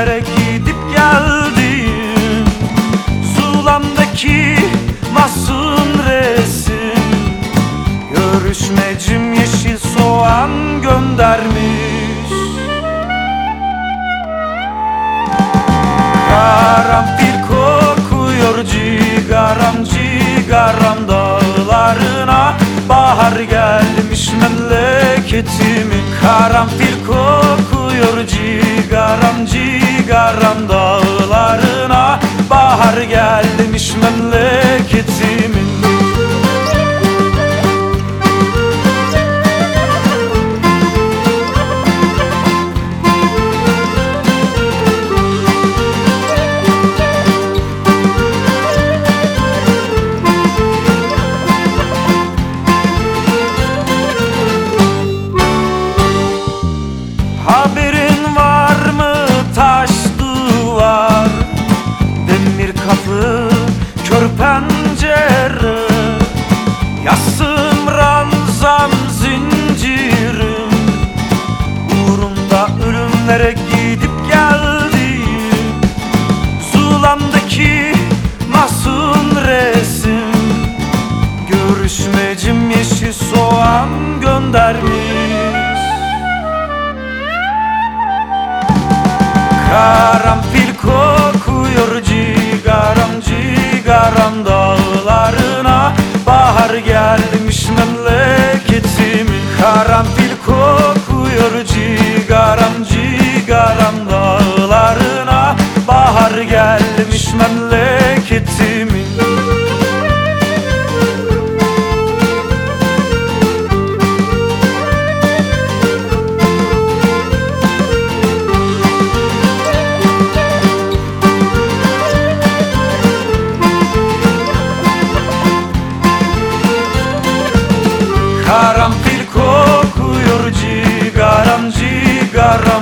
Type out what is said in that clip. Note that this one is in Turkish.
ölümlere gidip geldim. Zulamdaki masum resim, görüşmecim yeşil soğan göndermiş. Karanfil kokuyor cigaram cigaram dağlarına, bahar gelmiş memleketimin. Karanfil kokuyor cigaram cigaram dağlarına, bahar gelmiş memleketimin. Haberin var mı taş duvar, demir kapı, kör pencere, yasım ranzam zincirim, uğrunda ölümlere gidip geldim. Zulamdaki masum resim, görüşmecim yeşil soğan göndermiş. Karanfil kokuyor cigaram cigaram dağlarına, bahar gelmiş memleketimin. Karanfil kokuyor cigaram cigaram dağlarına, bahar gelmiş memleketimin. Karanfil kokuyor cigaram cigaram